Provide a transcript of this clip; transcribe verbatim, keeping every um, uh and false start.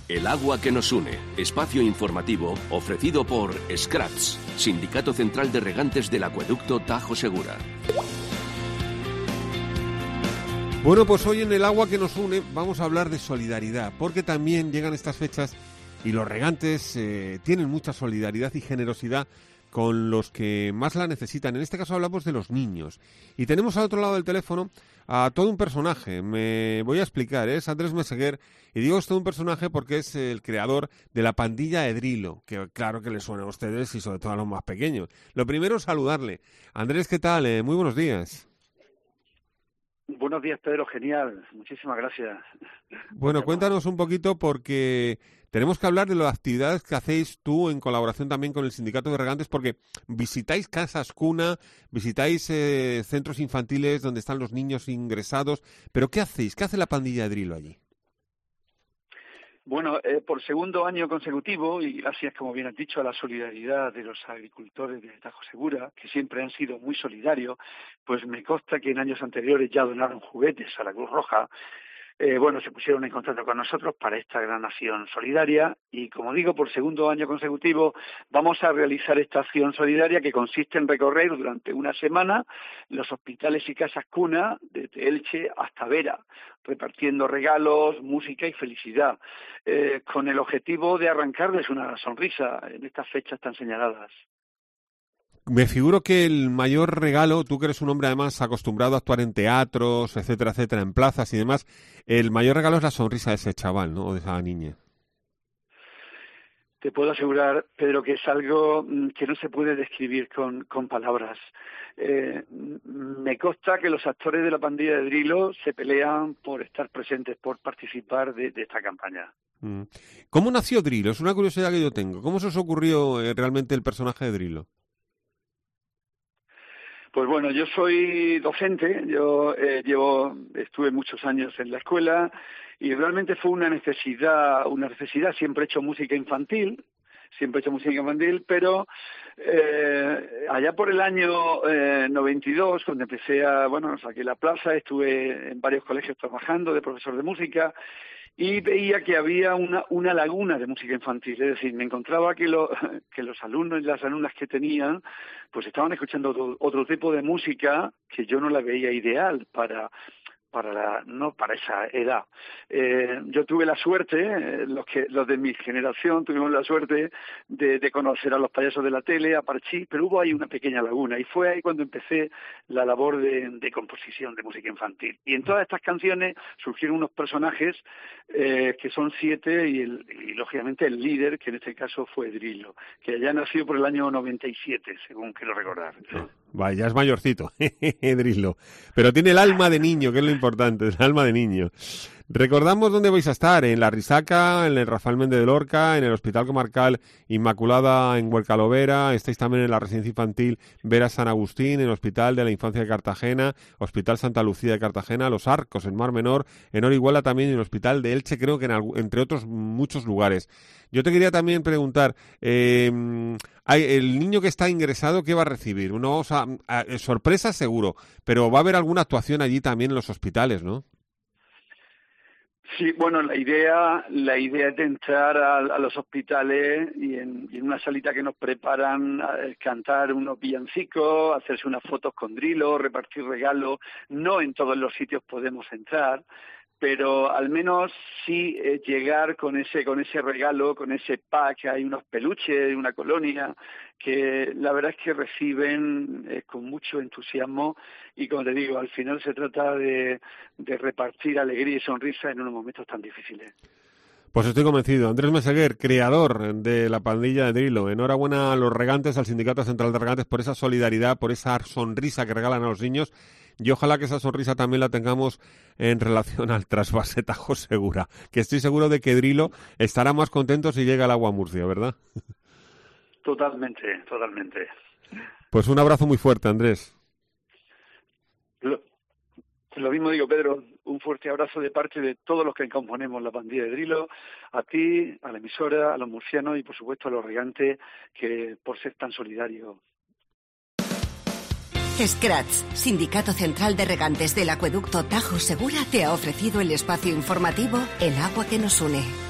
El agua que nos une, espacio informativo ofrecido por Scratch, Sindicato Central de Regantes del Acueducto Tajo Segura. Bueno, pues hoy en El agua que nos une vamos a hablar de solidaridad, porque también llegan estas fechas y los regantes eh, tienen mucha solidaridad y generosidad con los que más la necesitan. En este caso hablamos de los niños. Y tenemos al otro lado del teléfono a todo un personaje. Me voy a explicar, ¿eh? Es Andrés Meseguer. Y digo es todo un personaje porque es el creador de la pandilla de Drilo, que claro que le suena a ustedes y sobre todo a los más pequeños. Lo primero, saludarle. Andrés, ¿qué tal? Eh, muy buenos días. Buenos días, Pedro. Genial. Muchísimas gracias. Bueno, cuéntanos un poquito porque tenemos que hablar de las actividades que hacéis tú en colaboración también con el Sindicato de Regantes, porque visitáis casas cuna, visitáis eh, centros infantiles donde están los niños ingresados. ¿Pero qué hacéis? ¿Qué hace la pandilla de Drilo allí? Bueno, eh, por segundo año consecutivo, y gracias, como bien has dicho, a la solidaridad de los agricultores de Tajo Segura, que siempre han sido muy solidarios, pues me consta que en años anteriores ya donaron juguetes a la Cruz Roja. Eh, bueno, se pusieron en contacto con nosotros para esta gran acción solidaria y, como digo, por segundo año consecutivo vamos a realizar esta acción solidaria que consiste en recorrer durante una semana los hospitales y casas cuna desde Elche hasta Vera, repartiendo regalos, música y felicidad, eh, con el objetivo de arrancarles una sonrisa en estas fechas tan señaladas. Me figuro que el mayor regalo, tú que eres un hombre además acostumbrado a actuar en teatros, etcétera, etcétera, en plazas y demás, el mayor regalo es la sonrisa de ese chaval, ¿no? O de esa niña. Te puedo asegurar, Pedro, que es algo que no se puede describir con, con palabras. Eh, me consta que los actores de la pandilla de Drilo se pelean por estar presentes, por participar de, de esta campaña. ¿Cómo nació Drilo? Es una curiosidad que yo tengo. ¿Cómo se os ocurrió eh, realmente el personaje de Drilo? Pues bueno, yo soy docente, yo eh, llevo, estuve muchos años en la escuela y realmente fue una necesidad, una necesidad, siempre he hecho música infantil, siempre he hecho música infantil, pero eh, allá por el año eh, noventa y dos, cuando empecé a, bueno, saqué la plaza, estuve en varios colegios trabajando de profesor de música, y veía que había una, una laguna de música infantil, es decir, me encontraba que, lo, que los alumnos y las alumnas que tenían, pues estaban escuchando otro, otro tipo de música que yo no la veía ideal para para la, no para esa edad. Eh, yo tuve la suerte, eh, los que los de mi generación tuvimos la suerte de, de conocer a los payasos de la tele, a Parchís, pero hubo ahí una pequeña laguna y fue ahí cuando empecé la labor de, de composición de música infantil. Y en todas estas canciones surgieron unos personajes eh, que son siete y, el, y lógicamente el líder, que en este caso fue Drilo, que ya nació por el año noventa y siete, según quiero recordar. Vaya, es mayorcito, Drilo. Pero tiene el alma de niño, que es lo importante, el alma de niño. Recordamos dónde vais a estar, en La Risaca, en el Rafael Méndez de Lorca, en el Hospital Comarcal Inmaculada en Huercalovera, estáis también en la Residencia Infantil Vera San Agustín, en el Hospital de la Infancia de Cartagena, Hospital Santa Lucía de Cartagena, Los Arcos en Mar Menor, en Orihuela también, en el Hospital de Elche, creo que en, entre otros muchos lugares. Yo te quería también preguntar, eh, el niño que está ingresado, ¿qué va a recibir? Una o sea, sorpresa seguro, pero va a haber alguna actuación allí también en los hospitales, ¿no? Sí, bueno, la idea la idea es de entrar a, a los hospitales y en, y en una salita que nos preparan a cantar unos villancicos, hacerse unas fotos con Drilo, repartir regalos. No en todos los sitios podemos entrar, pero al menos sí eh, llegar con ese con ese regalo, con ese pack. Hay unos peluches, una colonia, que la verdad es que reciben eh, con mucho entusiasmo y, como te digo, al final se trata de, de repartir alegría y sonrisa en unos momentos tan difíciles. Pues estoy convencido. Andrés Meseguer, creador de la pandilla de Drilo. Enhorabuena a los regantes, al Sindicato Central de Regantes, por esa solidaridad, por esa sonrisa que regalan a los niños. Y ojalá que esa sonrisa también la tengamos en relación al trasvase Tajo Segura, que estoy seguro de que Drilo estará más contento si llega el agua a Murcia, ¿verdad? Totalmente, totalmente. Pues un abrazo muy fuerte, Andrés. Lo, lo mismo digo, Pedro, un fuerte abrazo de parte de todos los que componemos la pandilla de Drilo, a ti, a la emisora, a los murcianos y, por supuesto, a los regantes, que por ser tan solidarios. Scratch, Sindicato Central de Regantes del Acueducto Tajo Segura, te ha ofrecido el espacio informativo El agua que nos une.